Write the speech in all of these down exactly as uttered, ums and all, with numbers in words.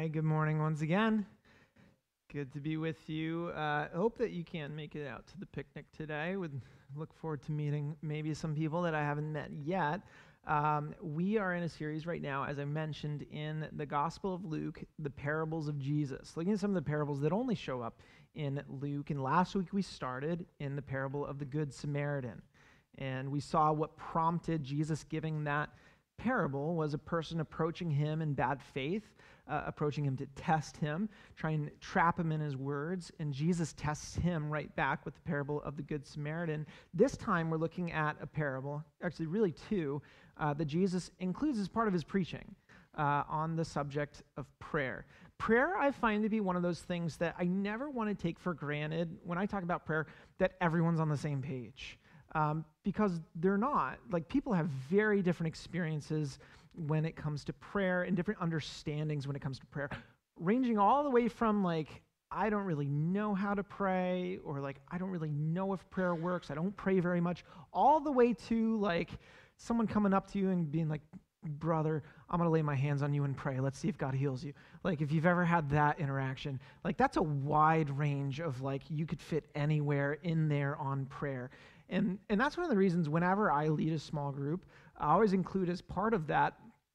Hi, good morning once again. Good to be with you. Uh, hope that you can make it out to the picnic today. Would look forward to meeting maybe some people that I haven't met yet. Um, we are in a series right now, as I mentioned, in the Gospel of Luke, the parables of Jesus. Looking at some of the parables that only show up in Luke. And last week we started in the parable of the Good Samaritan. And we saw what prompted Jesus giving that parable was a person approaching him in bad faith, uh, approaching him to test him, trying to trap him in his words, and Jesus tests him right back with the parable of the Good Samaritan. This time we're looking at a parable, actually really two, uh, that Jesus includes as part of his preaching uh, on the subject of prayer. Prayer I find to be one of those things that I never want to take for granted when I talk about prayer, that everyone's on the same page. Um, because they're not. Like, people have very different experiences when it comes to prayer and different understandings when it comes to prayer, ranging all the way from, like, I don't really know how to pray, or, like, I don't really know if prayer works, I don't pray very much, all the way to, like, someone coming up to you and being like, brother, I'm going to lay my hands on you and pray. Let's see if God heals you. Like, if you've ever had that interaction, like, that's a wide range of, like, you could fit anywhere in there on prayer. And and that's one of the reasons whenever I lead a small group, I always include as part of that,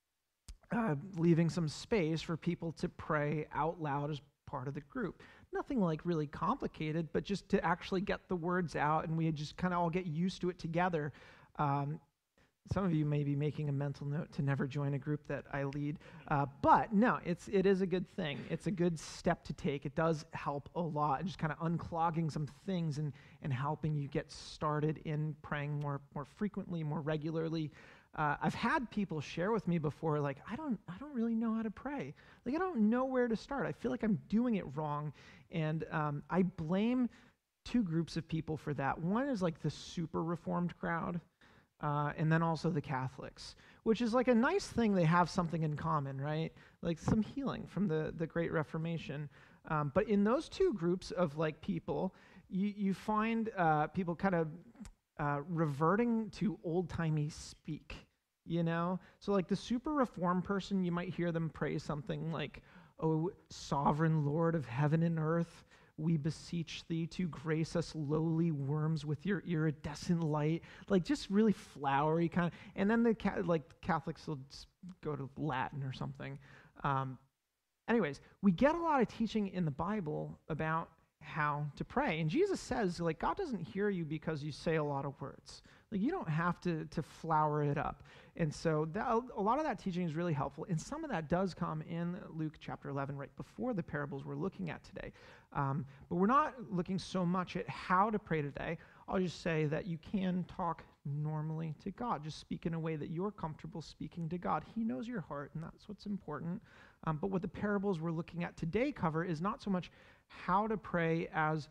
uh, leaving some space for people to pray out loud as part of the group. Nothing like really complicated, but just to actually get the words out, and we just kind of all get used to it together. Um, Some of you may be making a mental note to never join a group that I lead, uh, but no, it's it is a good thing. It's a good step to take. It does help a lot, just kind of unclogging some things and and helping you get started in praying more more frequently, more regularly. Uh, I've had people share with me before, like, I don't I don't really know how to pray. Like, I don't know where to start. I feel like I'm doing it wrong, and um, I blame two groups of people for that. One is like the super reformed crowd. Uh, and then also the Catholics, which is like a nice thing. They have something in common, right? Like some healing from the, the Great Reformation. Um, but in those two groups of like people, you, you find uh, people kind of uh, reverting to old-timey speak, you know? So like the super reformed person, you might hear them pray something like, "Oh, sovereign Lord of heaven and earth, we beseech thee to grace us lowly worms with your iridescent light," like just really flowery kind of. And then the like Catholics will just go to Latin or something. Um, anyways, we get a lot of teaching in the Bible about how to pray, and Jesus says, like, God doesn't hear you because you say a lot of words. Like, you don't have to to flower it up. And so that, a lot of that teaching is really helpful, and some of that does come in Luke chapter eleven, right before the parables we're looking at today. Um, but we're not looking so much at how to pray today. I'll just say that you can talk normally to God. Just speak in a way that you're comfortable speaking to God. He knows your heart, and that's what's important. Um, but what the parables we're looking at today cover is not so much how to pray as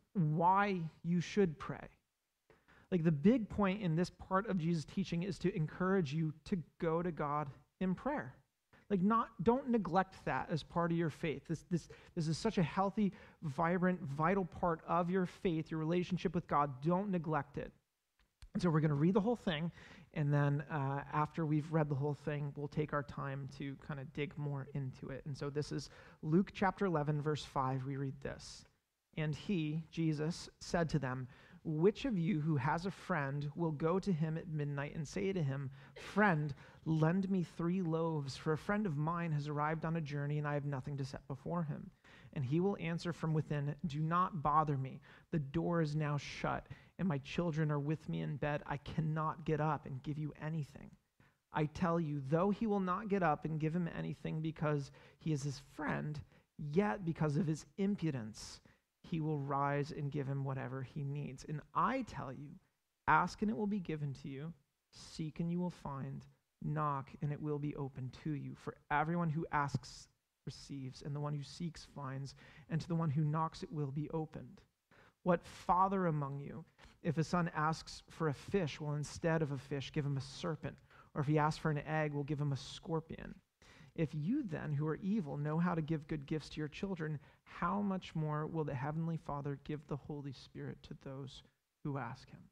why you should pray. Like, the big point in this part of Jesus' teaching is to encourage you to go to God in prayer. Like, not don't neglect that as part of your faith. This this this is such a healthy, vibrant, vital part of your faith, your relationship with God. Don't neglect it. And so we're going to read the whole thing, and then uh, after we've read the whole thing, we'll take our time to kind of dig more into it. And so this is Luke chapter eleven, verse five. We read this. "And he, Jesus, said to them, 'Which of you who has a friend will go to him at midnight and say to him, Friend, lend me three loaves, for a friend of mine has arrived on a journey and I have nothing to set before him? And he will answer from within, Do not bother me. The door is now shut, and my children are with me in bed. I cannot get up and give you anything. I tell you, though he will not get up and give him anything because he is his friend, yet because of his impudence, he will rise and give him whatever he needs. And I tell you, ask and it will be given to you. Seek and you will find. Knock and it will be opened to you. For everyone who asks receives, and the one who seeks finds, and to the one who knocks it will be opened. What father among you, if a son asks for a fish, will instead of a fish give him a serpent? Or if he asks for an egg, will give him a scorpion? If you then, who are evil, know how to give good gifts to your children, how much more will the Heavenly Father give the Holy Spirit to those who ask him?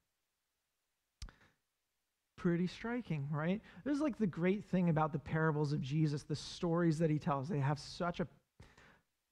Pretty striking, right? This is like the great thing about the parables of Jesus, the stories that he tells. They have such a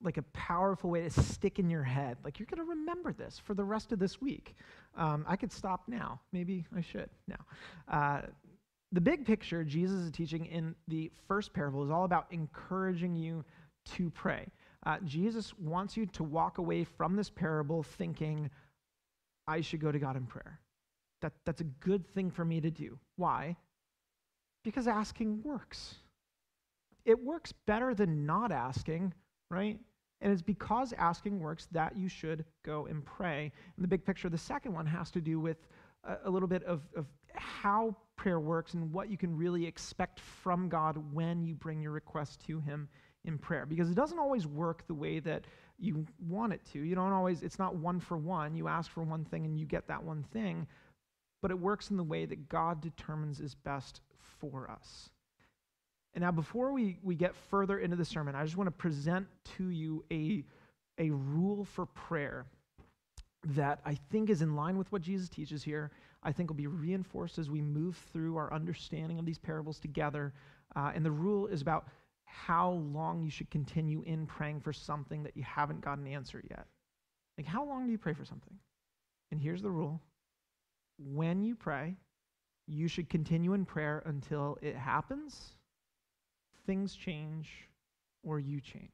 like a powerful way to stick in your head. Like, you're going to remember this for the rest of this week. Um, I could stop now. Maybe I should now. Uh, the big picture Jesus is teaching in the first parable is all about encouraging you to pray. Uh, Jesus wants you to walk away from this parable thinking, I should go to God in prayer. That, that's a good thing for me to do. Why? Because asking works. It works better than not asking, right? And it's because asking works that you should go and pray. And the big picture, the second one, has to do with a, a little bit of, of how prayer works and what you can really expect from God when you bring your request to him in prayer. Because it doesn't always work the way that you want it to. You don't always, it's not one for one. You ask for one thing and you get that one thing. But it works in the way that God determines is best for us. And now before we, we get further into the sermon, I just want to present to you a, a rule for prayer that I think is in line with what Jesus teaches here. I think will be reinforced as we move through our understanding of these parables together. Uh, and the rule is about how long you should continue in praying for something that you haven't got an answer yet. Like, how long do you pray for something? And here's the rule. When you pray, you should continue in prayer until it happens, things change, or you change.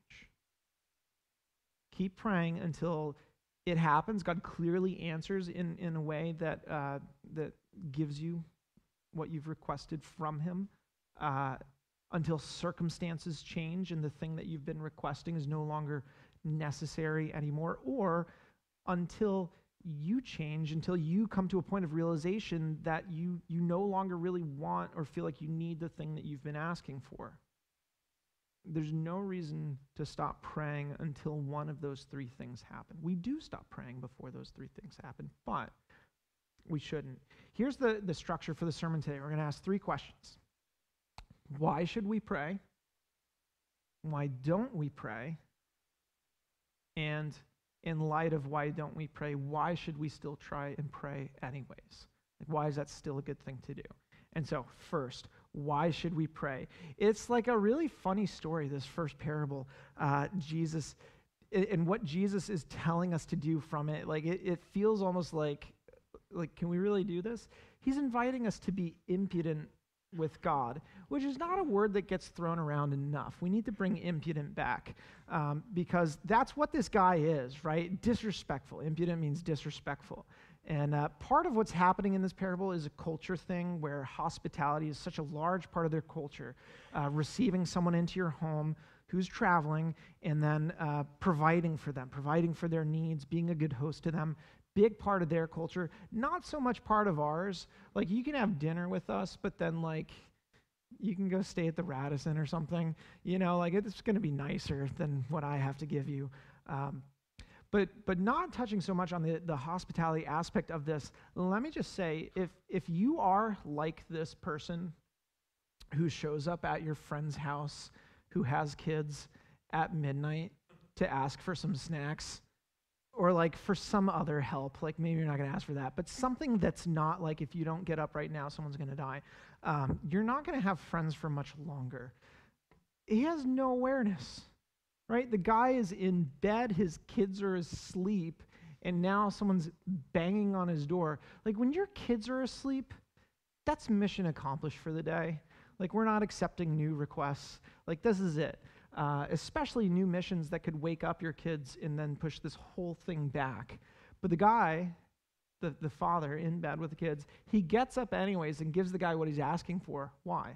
Keep praying until it happens. God clearly answers in, in a way that uh, that gives you what you've requested from him, uh, until circumstances change and the thing that you've been requesting is no longer necessary anymore, or until you change, until you come to a point of realization that you you no longer really want or feel like you need the thing that you've been asking for. There's no reason to stop praying until one of those three things happen. We do stop praying before those three things happen, but we shouldn't. Here's the, the structure for the sermon today. We're going to ask three questions. Why should we pray? Why don't we pray? And in light of why don't we pray, why should we still try and pray anyways? Like, why is that still a good thing to do? And so, first, why should we pray? It's like a really funny story, this first parable. Uh, Jesus, and what Jesus is telling us to do from it, like it, it feels almost like, like, can we really do this? He's inviting us to be impudent with God, which is not a word that gets thrown around enough. We need to bring impudent back, um, because that's what this guy is, right? Disrespectful. Impudent means disrespectful. And uh, part of what's happening in this parable is a culture thing where hospitality is such a large part of their culture. Uh, receiving someone into your home who's traveling and then uh, providing for them, providing for their needs, being a good host to them. Big part of their culture, not so much part of ours. Like, you can have dinner with us, but then, like, you can go stay at the Radisson or something. You know, like, it's going to be nicer than what I have to give you. Um, but but not touching so much on the, the hospitality aspect of this, let me just say, if if you are like this person who shows up at your friend's house who has kids at midnight to ask for some snacks, or like for some other help, like maybe you're not going to ask for that, but something that's not like, if you don't get up right now, someone's going to die, um, you're not going to have friends for much longer. He has no awareness, right? The guy is in bed, his kids are asleep, and now someone's banging on his door. Like, when your kids are asleep, that's mission accomplished for the day. Like, we're not accepting new requests. Like, this is it. Uh, especially new missions that could wake up your kids and then push this whole thing back. But the guy, the, the father in bed with the kids, he gets up anyways and gives the guy what he's asking for. Why?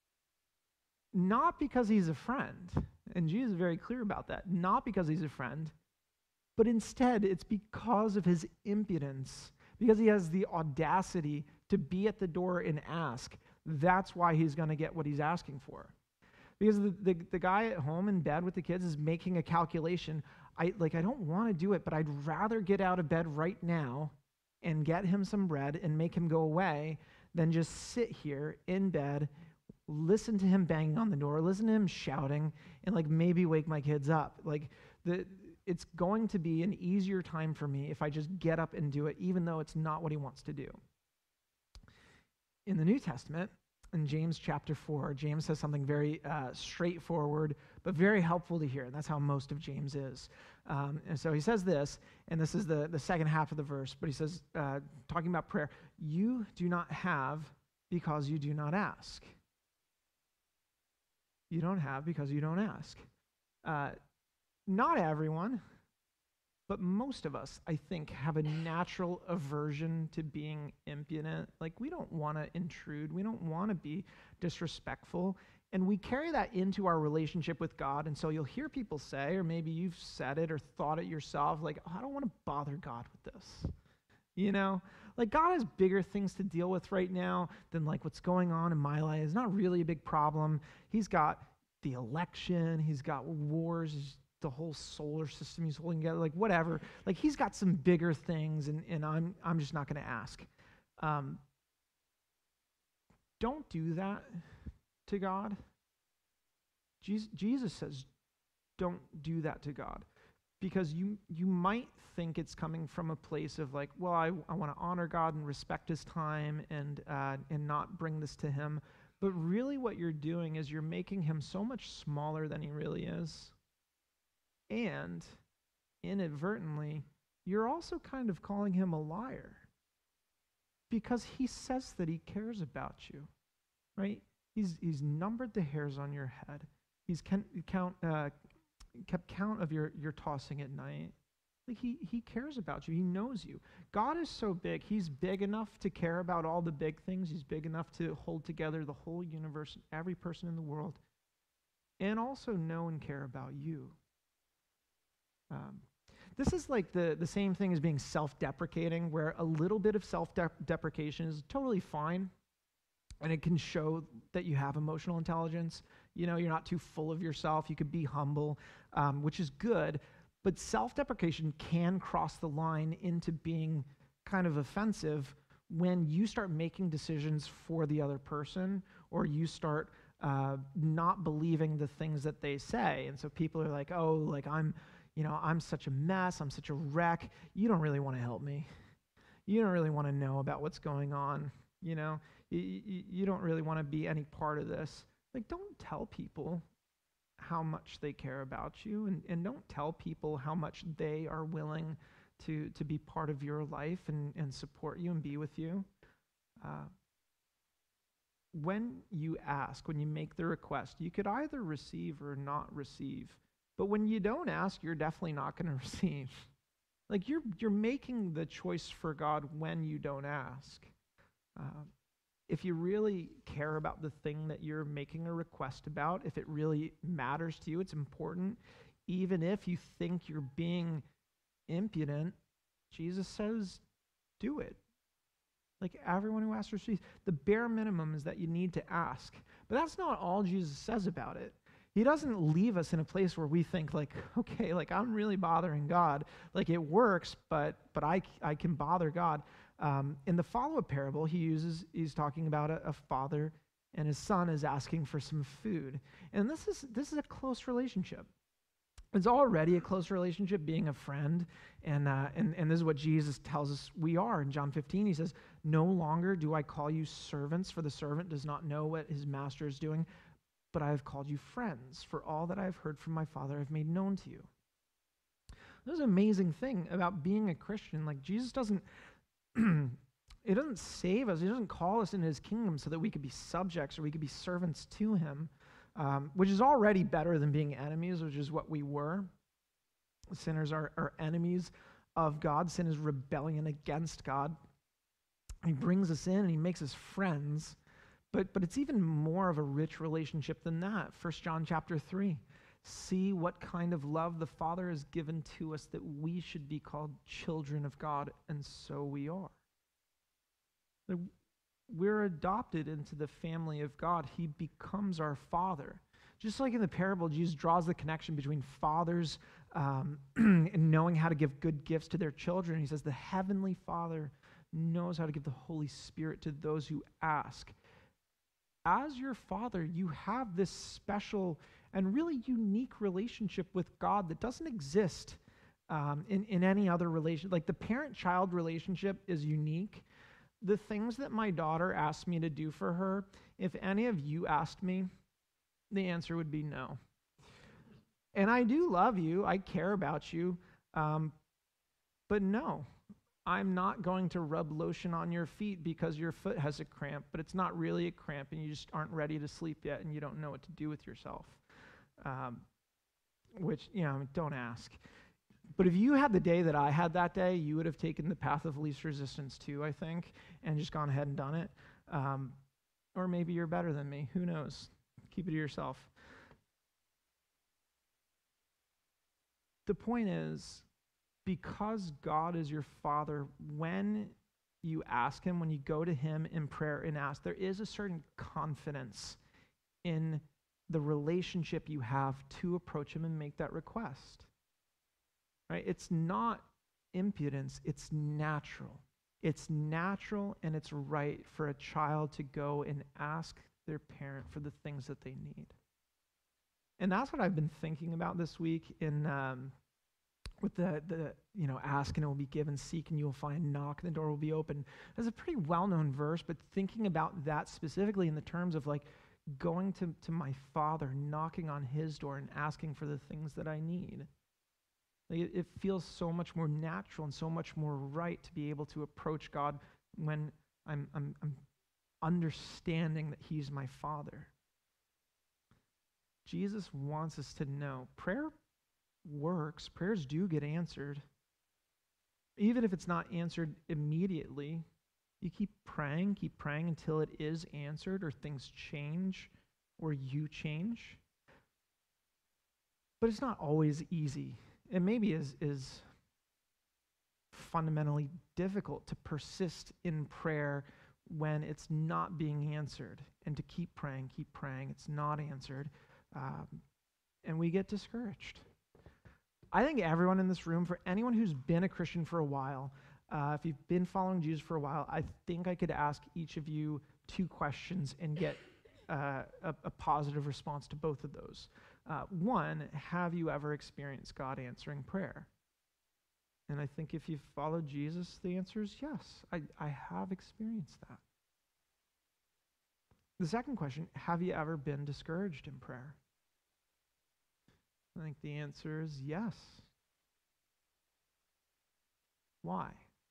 Not because he's a friend, and Jesus is very clear about that. Not because he's a friend, but instead it's because of his impudence, because he has the audacity to be at the door and ask. That's why he's going to get what he's asking for. Because the, the, the guy at home in bed with the kids is making a calculation. I like I don't want to do it, but I'd rather get out of bed right now and get him some bread and make him go away than just sit here in bed, listen to him banging on the door, listen to him shouting, and like maybe wake my kids up. Like the it's going to be an easier time for me if I just get up and do it, even though it's not what he wants to do. In the New Testament, in James chapter four, James says something very uh, straightforward, but very helpful to hear. And that's how most of James is. Um, and so he says this, and this is the, the second half of the verse, but he says, uh, talking about prayer, you do not have because you do not ask. You don't have because you don't ask. Uh, not everyone, but most of us, I think, have a natural aversion to being impudent. Like, we don't want to intrude. We don't want to be disrespectful. And we carry that into our relationship with God. And so you'll hear people say, or maybe you've said it or thought it yourself, like, oh, I don't want to bother God with this. You know? Like, God has bigger things to deal with right now than, like, what's going on in my life. It's not really a big problem. He's got the election. He's got wars. The whole solar system he's holding together, like whatever. Like, he's got some bigger things, and, and I'm I'm just not going to ask. Um, don't do that to God. Jesus, Jesus says, don't do that to God, because you you might think it's coming from a place of like, well, I, I want to honor God and respect his time and uh, and not bring this to him. But really what you're doing is you're making him so much smaller than he really is. And inadvertently, you're also kind of calling him a liar, because he says that he cares about you, right? He's he's numbered the hairs on your head. He's can, count uh, kept count of your your tossing at night. Like, he he cares about you. He knows you. God is so big. He's big enough to care about all the big things. He's big enough to hold together the whole universe, every person in the world, and also know and care about you. Um, this is like the, the same thing as being self-deprecating, where a little bit of self-deprecation is totally fine, and it can show that you have emotional intelligence. You know, you're not too full of yourself. You could be humble, um, which is good, but self-deprecation can cross the line into being kind of offensive when you start making decisions for the other person, or you start uh, not believing the things that they say. And so people are like, oh, like I'm... You know, I'm such a mess. I'm such a wreck. You don't really want to help me. You don't really want to know about what's going on. You know, you, you, you don't really want to be any part of this. Like, don't tell people how much they care about you, and, and don't tell people how much they are willing to, to be part of your life and, and support you and be with you. Uh, when you ask, when you make the request, you could either receive or not receive. But when you don't ask, you're definitely not going to receive. Like, you're you're making the choice for God when you don't ask. Uh, if you really care about the thing that you're making a request about, if it really matters to you, it's important, even if you think you're being impudent, Jesus says, do it. Like, everyone who asks receives. The bare minimum is that you need to ask. But that's not all Jesus says about it. He doesn't leave us in a place where we think like, okay, like I'm really bothering God. Like, it works, but but I, I can bother God. Um, in the follow-up parable, he uses, he's talking about a, a father and his son is asking for some food. And this is this is a close relationship. It's already a close relationship, being a friend. And, uh, and, and this is what Jesus tells us we are. In John fifteen, he says, no longer do I call you servants, for the servant does not know what his master is doing, but I have called you friends, for all that I have heard from my Father I have made known to you. There's an amazing thing about being a Christian. Like, Jesus doesn't, it doesn't save us. He doesn't call us into his kingdom so that we could be subjects or we could be servants to him, um, which is already better than being enemies, which is what we were. Sinners are, are enemies of God. Sin is rebellion against God. He brings us in and he makes us friends. But but it's even more of a rich relationship than that. First John chapter three. See what kind of love the Father has given to us that we should be called children of God, and so we are. We're adopted into the family of God. He becomes our Father. Just like in the parable, Jesus draws the connection between fathers um, and knowing how to give good gifts to their children. He says the Heavenly Father knows how to give the Holy Spirit to those who ask. As your Father, you have this special and really unique relationship with God that doesn't exist um, in, in any other relation. Like, the parent-child relationship is unique, the things that my daughter asked me to do for her, if any of you asked me, the answer would be no. And I do love you. I care about you. Um, but no, I'm not going to rub lotion on your feet because your foot has a cramp, but it's not really a cramp and you just aren't ready to sleep yet and you don't know what to do with yourself. Um, which, you know, don't ask. But if you had the day that I had that day, you would have taken the path of least resistance too, I think, and just gone ahead and done it. Um, or maybe you're better than me. Who knows? Keep it to yourself. The point is, because God is your Father, when you ask him, when you go to him in prayer and ask, there is a certain confidence in the relationship you have to approach him and make that request. Right? It's not impudence, it's natural. It's natural and it's right for a child to go and ask their parent for the things that they need. And that's what I've been thinking about this week in um, with the, the, you know, ask and it will be given, seek and you will find, knock and the door will be open. That's a pretty well-known verse, but thinking about that specifically in the terms of like going to, to my Father, knocking on his door and asking for the things that I need. Like it, it feels so much more natural and so much more right to be able to approach God when I'm, I'm, I'm understanding that he's my Father. Jesus wants us to know prayer works. Prayers do get answered. Even if it's not answered immediately, you keep praying, keep praying until it is answered or things change or you change. But it's not always easy. It maybe is, is fundamentally difficult to persist in prayer when it's not being answered and to keep praying, keep praying. It's not answered. Um, and we get discouraged. I think everyone in this room, for anyone who's been a Christian for a while, uh, if you've been following Jesus for a while, I think I could ask each of you two questions and get uh, a, a positive response to both of those. Uh, one, have you ever experienced God answering prayer? And I think if you've followed Jesus, the answer is yes, I, I have experienced that. The second question, have you ever been discouraged in prayer? I think the answer is yes. Why?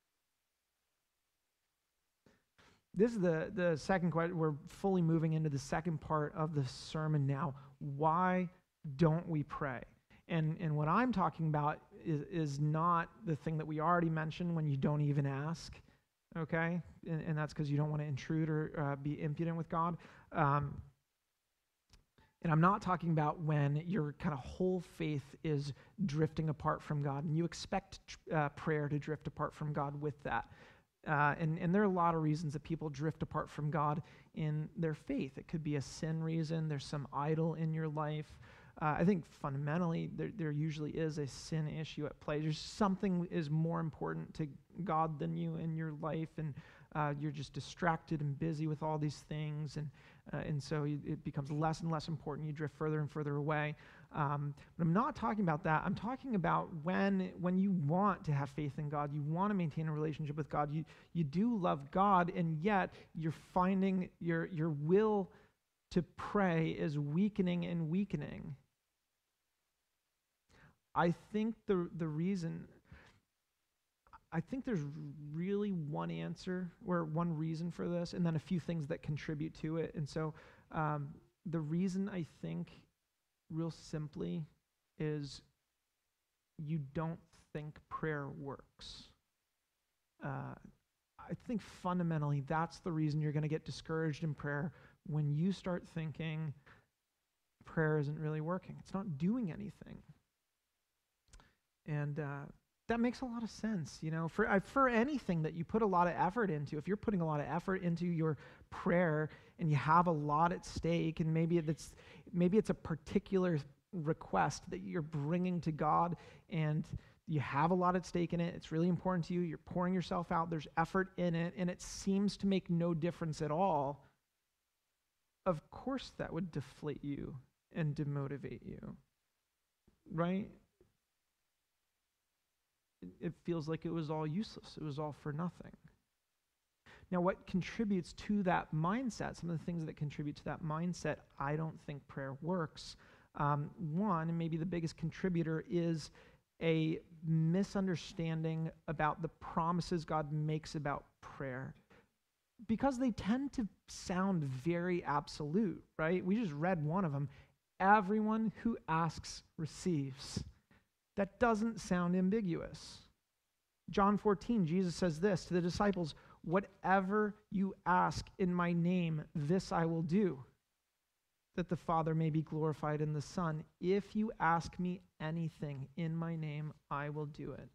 This is the, the second question. We're fully moving into the second part of the sermon now. Why don't we pray? And, and what I'm talking about is, is not the thing that we already mentioned when you don't even ask, okay? And, and that's because you don't want to intrude or uh, be impudent with God. Um, And I'm not talking about when your kind of whole faith is drifting apart from God, and you expect uh, prayer to drift apart from God with that. Uh, and, and there are a lot of reasons that people drift apart from God in their faith. It could be a sin reason. There's some idol in your life. Uh, I think fundamentally there, there usually is a sin issue at play. There's something is more important to God than you in your life, and uh, you're just distracted and busy with all these things, and uh, and so you, it becomes less and less important. You drift further and further away. Um, but I'm not talking about that. I'm talking about when when you want to have faith in God, you want to maintain a relationship with God, you you do love God, and yet you're finding your your will to pray is weakening and weakening. I think the the reason, I think there's really one answer or one reason for this, and then a few things that contribute to it. And so um, the reason I think, real simply, is you don't think prayer works. Uh, I think fundamentally that's the reason you're going to get discouraged in prayer when you start thinking prayer isn't really working. It's not doing anything. And uh, that makes a lot of sense, you know, for uh, for anything that you put a lot of effort into. If you're putting a lot of effort into your prayer and you have a lot at stake, and maybe it's maybe it's a particular request that you're bringing to God, and you have a lot at stake in it. It's really important to you. You're pouring yourself out. There's effort in it, and it seems to make no difference at all. Of course, that would deflate you and demotivate you, right? It feels like it was all useless. It was all for nothing. Now, what contributes to that mindset, some of the things that contribute to that mindset, I don't think prayer works. Um, one, and maybe the biggest contributor, is a misunderstanding about the promises God makes about prayer, because they tend to sound very absolute, right? We just read one of them. Everyone who asks receives. That doesn't sound ambiguous. John fourteen, Jesus says this to the disciples, "Whatever you ask in my name, this I will do, that the Father may be glorified in the Son. If you ask me anything in my name, I will do it."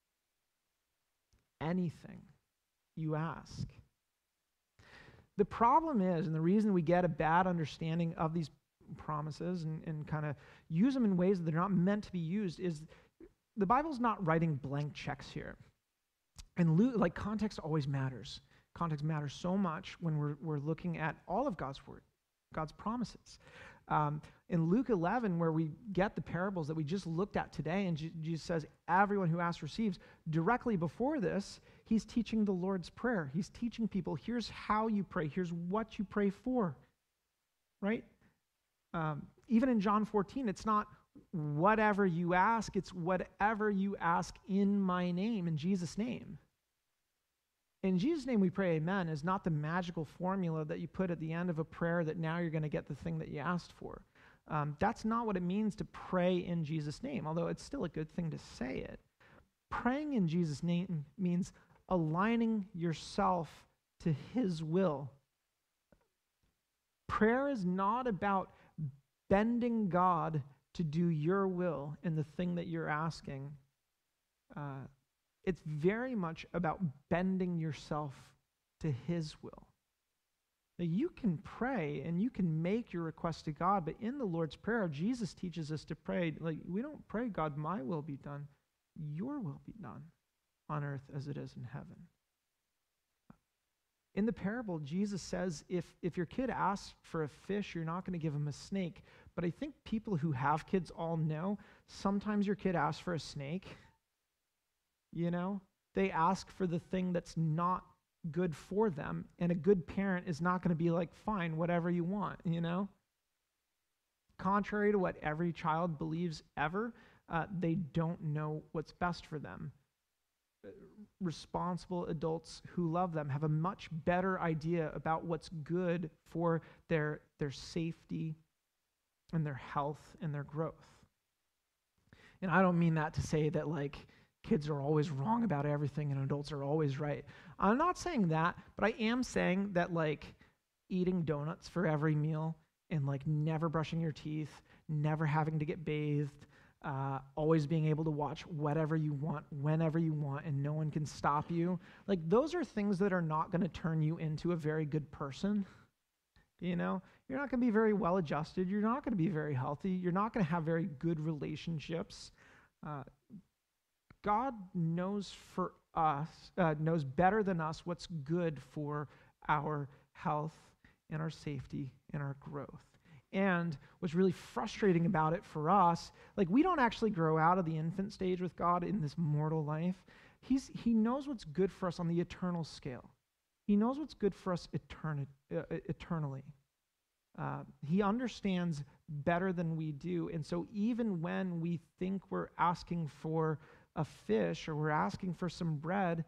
Anything you ask. The problem is, and the reason we get a bad understanding of these promises and, and kind of use them in ways that they're not meant to be used, is the Bible's not writing blank checks here. And Luke, like, context always matters. Context matters so much when we're, we're looking at all of God's word, God's promises. Um, in Luke eleven, where we get the parables that we just looked at today, and Je- Jesus says, everyone who asks receives, directly before this, he's teaching the Lord's Prayer. He's teaching people, here's how you pray, here's what you pray for, right? Um, even in John fourteen, it's not whatever you ask, it's whatever you ask in my name, in Jesus' name. In Jesus' name we pray amen is not the magical formula that you put at the end of a prayer that now you're going to get the thing that you asked for. Um, that's not what it means to pray in Jesus' name, although it's still a good thing to say it. Praying in Jesus' name means aligning yourself to his will. Prayer is not about bending God to do your will in the thing that you're asking. Uh, it's very much about bending yourself to his will. Now, you can pray and you can make your request to God, but in the Lord's Prayer, Jesus teaches us to pray, like, we don't pray, God, my will be done. Your will be done on earth as it is in heaven. In the parable, Jesus says, if, if your kid asks for a fish, you're not going to give him a snake. But I think people who have kids all know, sometimes your kid asks for a snake. You know, they ask for the thing that's not good for them, and a good parent is not going to be like, fine, whatever you want, you know? Contrary to what every child believes ever, uh, they don't know what's best for them. Responsible adults who love them have a much better idea about what's good for their, their safety and their health and their growth. And I don't mean that to say that, like, kids are always wrong about everything and adults are always right. I'm not saying that, but I am saying that, like, eating donuts for every meal and, like, never brushing your teeth, never having to get bathed, uh, always being able to watch whatever you want, whenever you want, and no one can stop you, like, those are things that are not going to turn you into a very good person. You know, you're not going to be very well adjusted. You're not going to be very healthy. You're not going to have very good relationships. Uh, God knows for us, uh, knows better than us what's good for our health and our safety and our growth. And what's really frustrating about it for us, like, we don't actually grow out of the infant stage with God in this mortal life. He's, he knows what's good for us on the eternal scale. He knows what's good for us eterni- uh, eternally. Uh, he understands better than we do. And so even when we think we're asking for a fish or we're asking for some bread,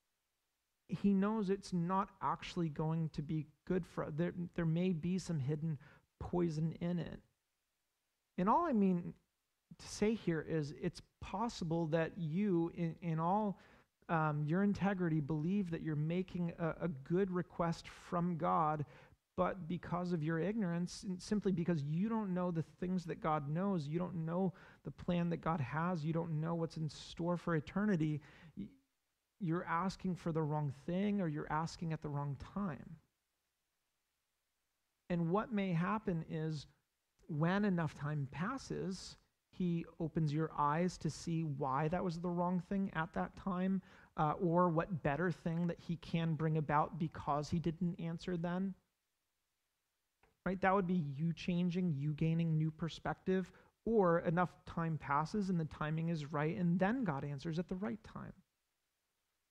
he knows it's not actually going to be good for us. There, there may be some hidden poison in it. And all I mean to say here is it's possible that you, in, in all um, your integrity, believe that you're making a, a good request from God, but because of your ignorance, and simply because you don't know the things that God knows, you don't know the plan that God has, you don't know what's in store for eternity, you're asking for the wrong thing or you're asking at the wrong time. And what may happen is when enough time passes, he opens your eyes to see why that was the wrong thing at that time, uh, or what better thing that he can bring about because he didn't answer then. Right? That would be you changing, you gaining new perspective, or enough time passes and the timing is right, and then God answers at the right time.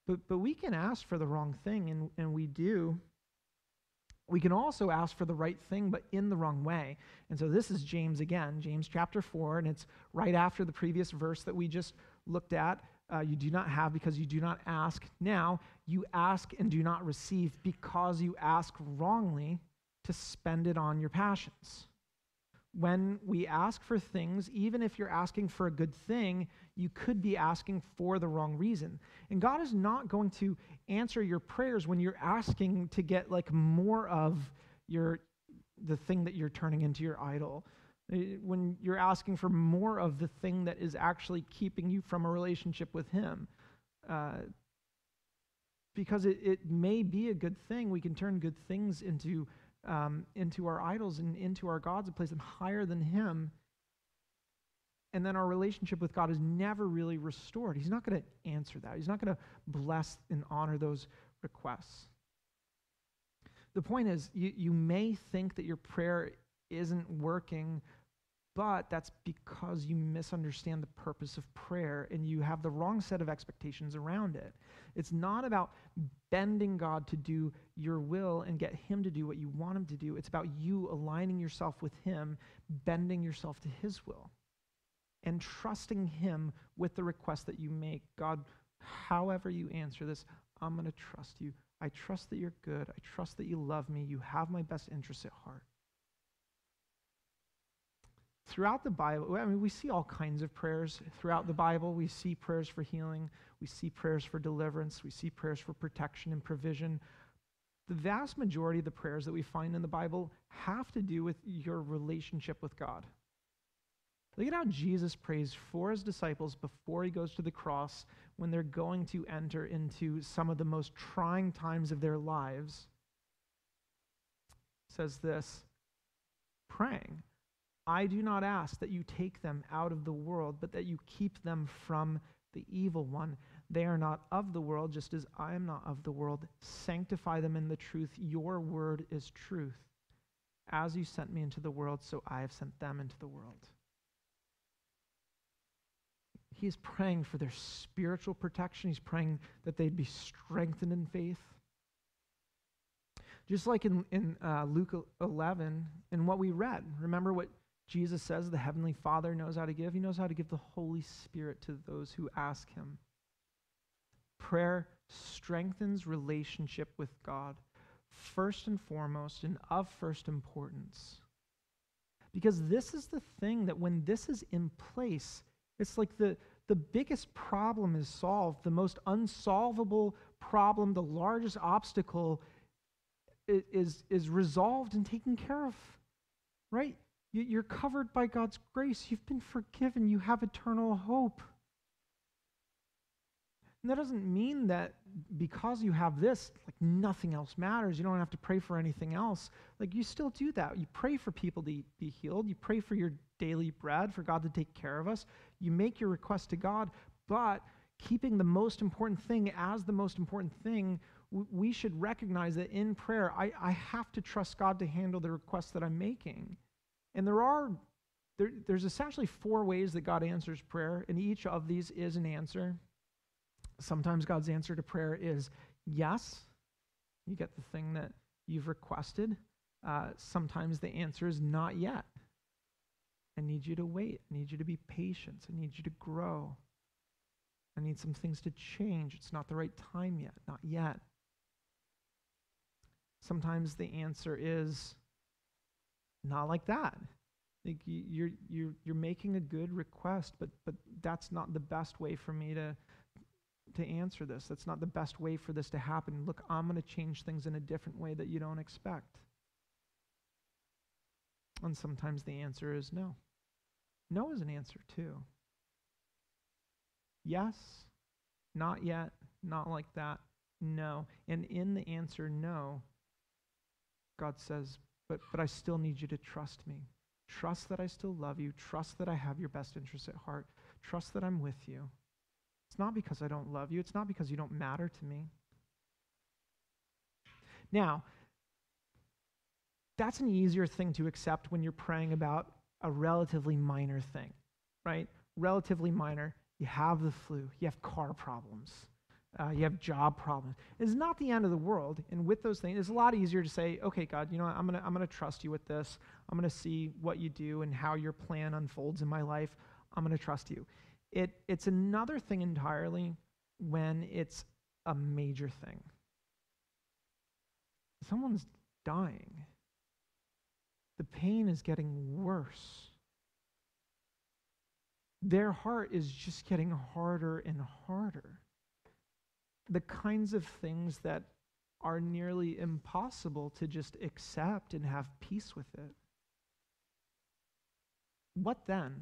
But but we can ask for the wrong thing, and, and we do. We can also ask for the right thing, but in the wrong way. And so this is James again, James chapter four, and it's right after the previous verse that we just looked at. Uh, you do not have because you do not ask. Now you ask and do not receive because you ask wrongly to spend it on your passions. When we ask for things, even if you're asking for a good thing, you could be asking for the wrong reason. And God is not going to answer your prayers when you're asking to get like more of your the thing that you're turning into your idol. When you're asking for more of the thing that is actually keeping you from a relationship with Him. Uh, because it, it may be a good thing. We can turn good things into Um, into our idols and into our gods and place them higher than Him. And then our relationship with God is never really restored. He's not going to answer that. He's not going to bless and honor those requests. The point is, you, you may think that your prayer isn't working, but that's because you misunderstand the purpose of prayer and you have the wrong set of expectations around it. It's not about bending God to do your will and get Him to do what you want Him to do. It's about you aligning yourself with Him, bending yourself to His will, and trusting Him with the request that you make. God, however you answer this, I'm going to trust you. I trust that you're good. I trust that you love me. You have my best interests at heart. Throughout the Bible, I mean, we see all kinds of prayers throughout the Bible. We see prayers for healing. We see prayers for deliverance. We see prayers for protection and provision. The vast majority of the prayers that we find in the Bible have to do with your relationship with God. Look at how Jesus prays for His disciples before He goes to the cross when they're going to enter into some of the most trying times of their lives. It says this, praying, I do not ask that you take them out of the world, but that you keep them from the evil one. They are not of the world, just as I am not of the world. Sanctify them in the truth. Your word is truth. As you sent me into the world, so I have sent them into the world. He's praying for their spiritual protection. He's praying that they'd be strengthened in faith. Just like in, in uh, Luke eleven, in what we read, remember what Jesus says the Heavenly Father knows how to give? He knows how to give the Holy Spirit to those who ask Him. Prayer strengthens relationship with God, first and foremost, and of first importance. Because this is the thing that when this is in place, it's like the, the biggest problem is solved. The most unsolvable problem, the largest obstacle is, is resolved and taken care of, right? You're covered by God's grace. You've been forgiven. You have eternal hope. And that doesn't mean that because you have this, like nothing else matters. You don't have to pray for anything else. Like you still do that. You pray for people to be healed. You pray for your daily bread, for God to take care of us. You make your request to God, but keeping the most important thing as the most important thing, we should recognize that in prayer, I, I have to trust God to handle the requests that I'm making. And there are, there, there's essentially four ways that God answers prayer, and each of these is an answer. Sometimes God's answer to prayer is yes. You get the thing that you've requested. Uh, sometimes the answer is not yet. I need you to wait. I need you to be patient. I need you to grow. I need some things to change. It's not the right time yet. Not yet. Sometimes the answer is not like that. Like you're you're you're making a good request, but but that's not the best way for me to to answer this. That's not the best way for this to happen. Look, I'm going to change things in a different way that you don't expect. And sometimes the answer is no. No is an answer too. Yes, not yet, not like that, no. And in the answer no, God says, But but I still need you to trust me. Trust that I still love you. Trust that I have your best interests at heart. Trust that I'm with you. It's not because I don't love you. It's not because you don't matter to me. Now, that's an easier thing to accept when you're praying about a relatively minor thing, right? Relatively minor. You have the flu. You have car problems. uh, you have job problems. It's not the end of the world. And with those things, it's a lot easier to say, okay, God, you know what, I'm gonna I'm gonna trust you with this. I'm gonna see what you do and how your plan unfolds in my life. I'm gonna trust you. It it's another thing entirely when it's a major thing. Someone's dying. The pain is getting worse. Their heart is just getting harder and harder. The kinds of things that are nearly impossible to just accept and have peace with it. What then?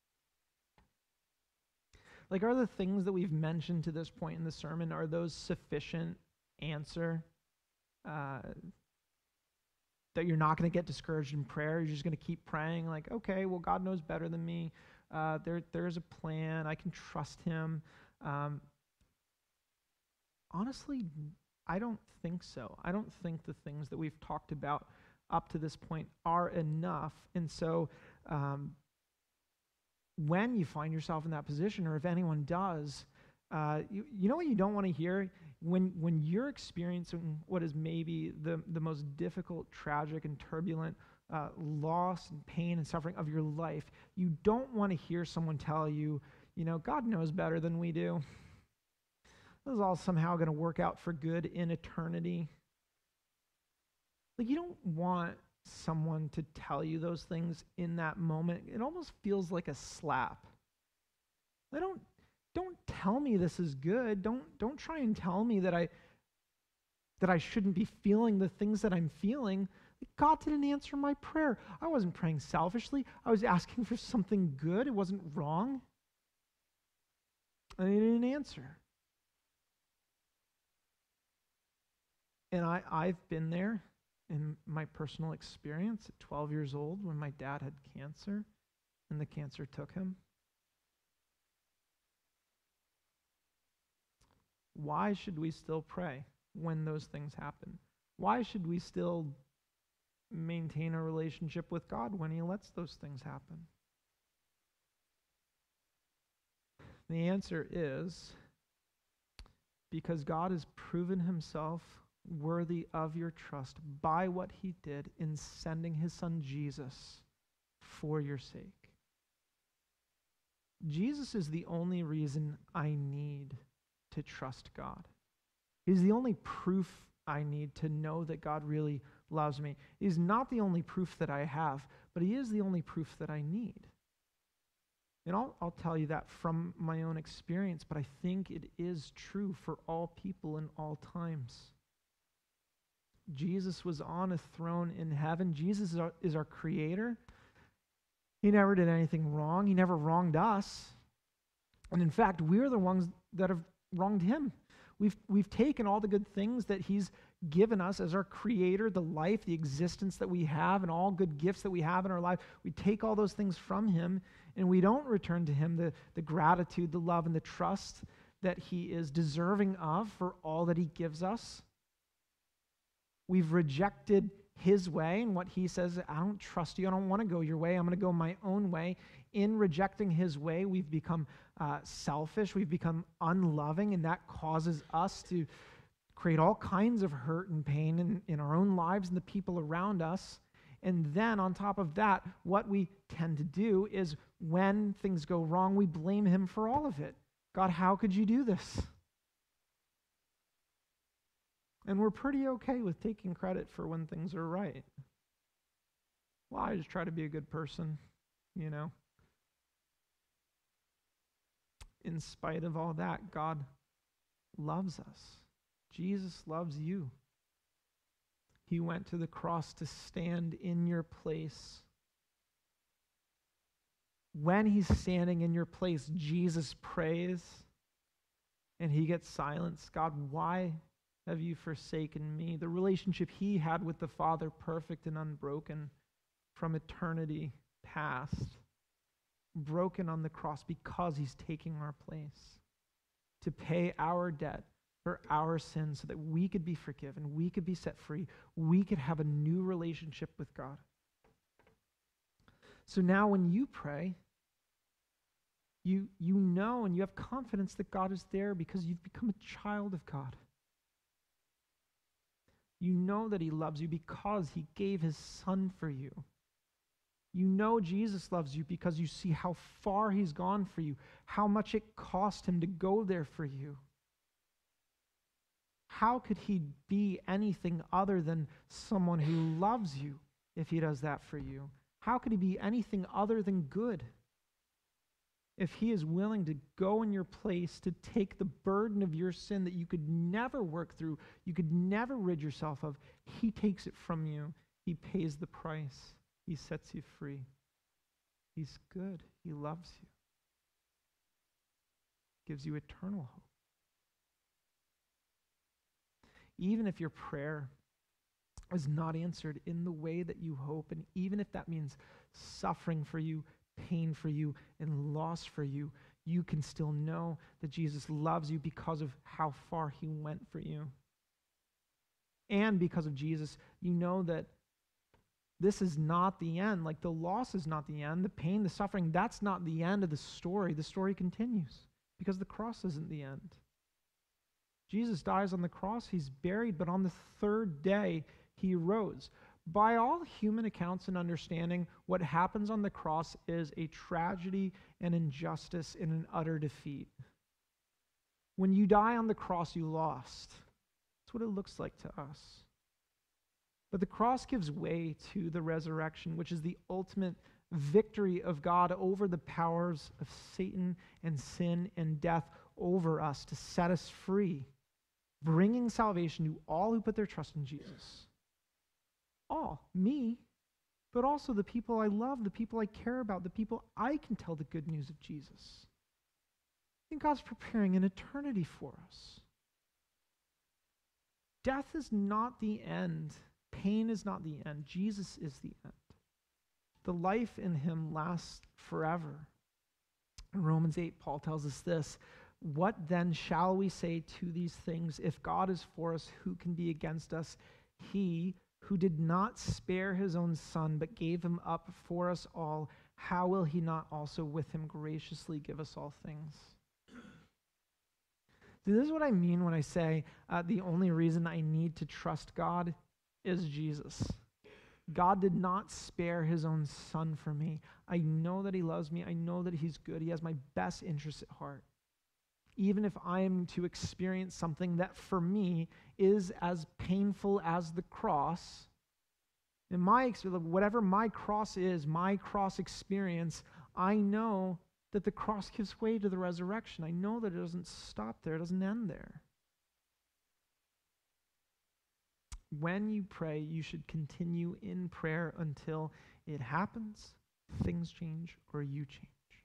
Like, are the things that we've mentioned to this point in the sermon, are those sufficient answer? Uh, that you're not going to get discouraged in prayer. You're just going to keep praying like, okay, well, God knows better than me. Uh, there, there's a plan. I can trust him. Um, honestly, I don't think so. I don't think the things that we've talked about up to this point are enough. And so um, when you find yourself in that position, or if anyone does, uh, you, you know what you don't want to hear? When when you're experiencing what is maybe the, the most difficult, tragic, and turbulent uh, loss and pain and suffering of your life, you don't want to hear someone tell you, you know, God knows better than we do. This is all somehow going to work out for good in eternity. Like, you don't want someone to tell you those things in that moment. It almost feels like a slap. They don't Don't tell me this is good. Don't don't try and tell me that I that I shouldn't be feeling the things that I'm feeling. God didn't answer my prayer. I wasn't praying selfishly. I was asking for something good. It wasn't wrong. And he didn't answer. And I, I've been there in my personal experience at twelve years old when my dad had cancer and the cancer took him. Why should we still pray when those things happen? Why should we still maintain a relationship with God when he lets those things happen? The answer is because God has proven himself worthy of your trust by what he did in sending his son Jesus for your sake. Jesus is the only reason I need to trust God. He's the only proof I need to know that God really loves me. He's not the only proof that I have, but he is the only proof that I need. And I'll, I'll tell you that from my own experience, but I think it is true for all people in all times. Jesus was on a throne in heaven. Jesus is our, is our creator. He never did anything wrong. He never wronged us. And in fact, we're the ones that have wronged him. We've we've taken all the good things that he's given us as our creator, the life, the existence that we have, and all good gifts that we have in our life. We take all those things from him, and we don't return to him the, the gratitude, the love, and the trust that he is deserving of for all that he gives us. We've rejected his way and what he says, I don't trust you, I don't want to go your way, I'm going to go my own way. In rejecting his way, we've become uh, selfish, we've become unloving, and that causes us to create all kinds of hurt and pain in, in our own lives and the people around us. And then on top of that, what we tend to do is when things go wrong, we blame him for all of it. God, how could you do this? And we're pretty okay with taking credit for when things are right. Well, I just try to be a good person, you know. In spite of all that, God loves us. Jesus loves you. He went to the cross to stand in your place. When he's standing in your place, Jesus prays and he gets silenced. God, why have you forsaken me? The relationship he had with the Father, perfect and unbroken from eternity past, broken on the cross because he's taking our place to pay our debt for our sins so that we could be forgiven, we could be set free, we could have a new relationship with God. So now when you pray, You, you know and you have confidence that God is there because you've become a child of God. You know that he loves you because he gave his son for you. You know Jesus loves you because you see how far he's gone for you, how much it cost him to go there for you. How could he be anything other than someone who loves you if he does that for you? How could he be anything other than good? If he is willing to go in your place to take the burden of your sin that you could never work through, you could never rid yourself of, he takes it from you. He pays the price. He sets you free. He's good. He loves you. Gives you eternal hope. Even if your prayer is not answered in the way that you hope, and even if that means suffering for you, pain for you, and loss for you, you can still know that Jesus loves you because of how far he went for you. And because of Jesus, you know that this is not the end. Like, the loss is not the end. The pain, the suffering, that's not the end of the story. The story continues because the cross isn't the end. Jesus dies on the cross. He's buried, but on the third day, he rose. By all human accounts and understanding, what happens on the cross is a tragedy, an injustice, and an utter defeat. When you die on the cross, you lost. That's what it looks like to us. But the cross gives way to the resurrection, which is the ultimate victory of God over the powers of Satan and sin and death over us to set us free, bringing salvation to all who put their trust in Jesus. All, me, but also the people I love, the people I care about, the people I can tell the good news of Jesus. I think God's preparing an eternity for us. Death is not the end. Pain is not the end. Jesus is the end. The life in him lasts forever. In Romans eight, Paul tells us this: what then shall we say to these things? If God is for us, who can be against us? He who did not spare his own son, but gave him up for us all, how will he not also with him graciously give us all things? See, this is what I mean when I say uh, the only reason I need to trust God is Jesus. God did not spare his own son for me. I know that he loves me. I know that he's good. He has my best interests at heart. Even if I am to experience something that for me is as painful as the cross, in my experience, whatever my cross is, my cross experience, I know that the cross gives way to the resurrection. I know that it doesn't stop there. It doesn't end there. When you pray, you should continue in prayer until it happens, things change, or you change.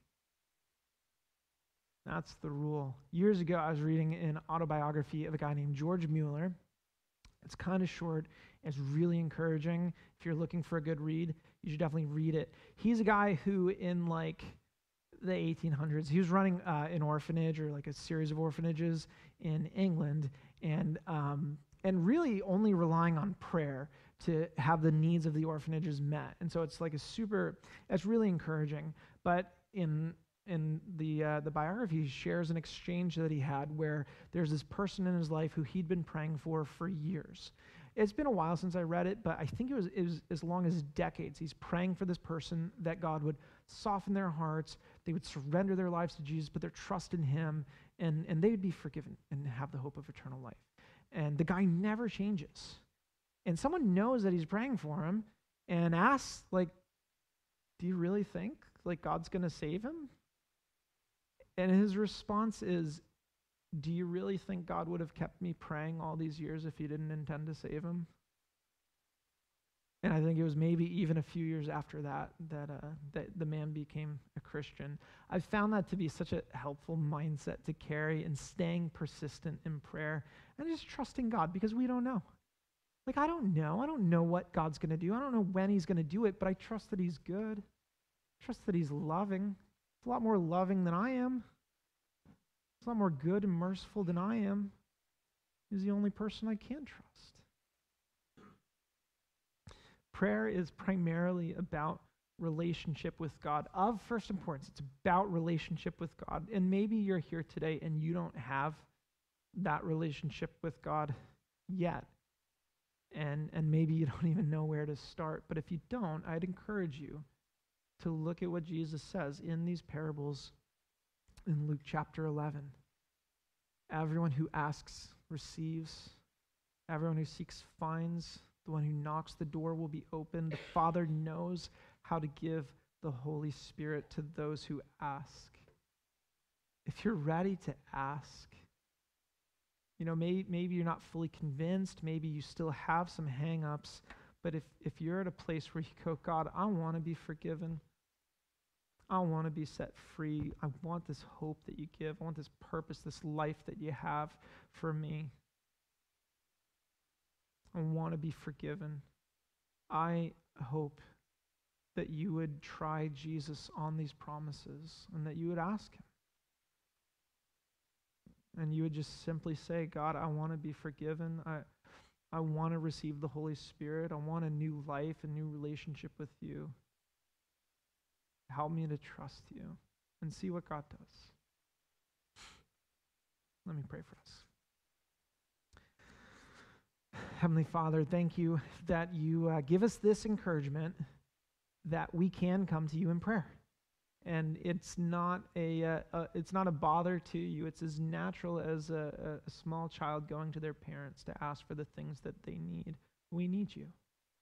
That's the rule. Years ago, I was reading an autobiography of a guy named George Mueller. It's kind of short. It's really encouraging. If you're looking for a good read, you should definitely read it. He's a guy who, in like the eighteen hundreds, he was running uh, an orphanage or like a series of orphanages in England, and um, and really only relying on prayer to have the needs of the orphanages met. And so it's like a super. It's really encouraging. But in In the uh, the biography, he shares an exchange that he had where there's this person in his life who he'd been praying for for years. It's been a while since I read it, but I think it was, it was as long as decades. He's praying for this person that God would soften their hearts, they would surrender their lives to Jesus, but their trust in him, and, and they would be forgiven and have the hope of eternal life. And the guy never changes. And someone knows that he's praying for him and asks, like, do you really think like God's going to save him? And his response is, do you really think God would have kept me praying all these years if he didn't intend to save him? And I think it was maybe even a few years after that that, uh, that the man became a Christian. I found that to be such a helpful mindset to carry in staying persistent in prayer and just trusting God, because we don't know. Like, I don't know. I don't know what God's going to do. I don't know when he's going to do it, but I trust that he's good. I trust that he's loving. He's a lot more loving than I am. He's a lot more good and merciful than I am. He's the only person I can trust. Prayer is primarily about relationship with God, of first importance. It's about relationship with God. And maybe you're here today and you don't have that relationship with God yet. And, and maybe you don't even know where to start. But if you don't, I'd encourage you to look at what Jesus says in these parables in Luke chapter eleven. Everyone who asks receives. Everyone who seeks finds. The one who knocks, the door will be opened. The Father knows how to give the Holy Spirit to those who ask. If you're ready to ask, you know, maybe, maybe you're not fully convinced. Maybe you still have some hang-ups. But if, if you're at a place where you go, God, I want to be forgiven. I want to be set free. I want this hope that you give. I want this purpose, this life that you have for me. I want to be forgiven. I hope that you would try Jesus on these promises and that you would ask him. And you would just simply say, God, I want to be forgiven. I, I want to receive the Holy Spirit. I want a new life, a new relationship with you. Help me to trust you and see what God does. Let me pray for us. Heavenly Father, thank you that you uh, give us this encouragement that we can come to you in prayer. And it's not a uh, uh, it's not a bother to you. It's as natural as a, a small child going to their parents to ask for the things that they need. We need you.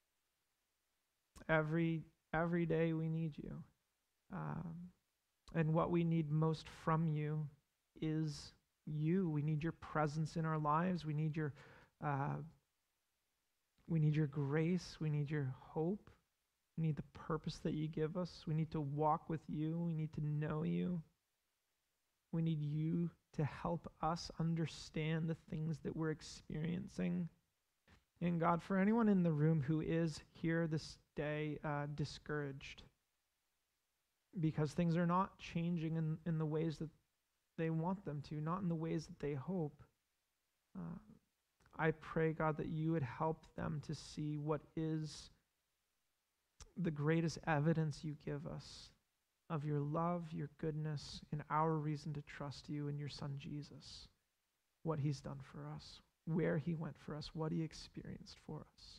Every every day we need you. Um, and what we need most from you is you. We need your presence in our lives. We need your uh, we need your grace. We need your hope. We need the purpose that you give us. We need to walk with you. We need to know you. We need you to help us understand the things that we're experiencing. And God, for anyone in the room who is here this day uh, discouraged because things are not changing in, in the ways that they want them to, not in the ways that they hope, uh, I pray, God, that you would help them to see what is the greatest evidence you give us of your love, your goodness, and our reason to trust you and your Son Jesus, what he's done for us, where he went for us, what he experienced for us.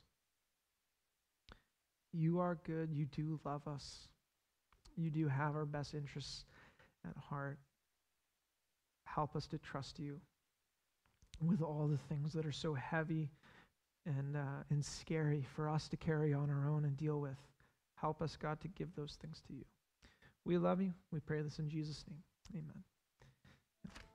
You are good. You do love us. You do have our best interests at heart. Help us to trust you with all the things that are so heavy and, uh, and scary for us to carry on our own and deal with. Help us, God, to give those things to you. We love you. We pray this in Jesus' name. Amen.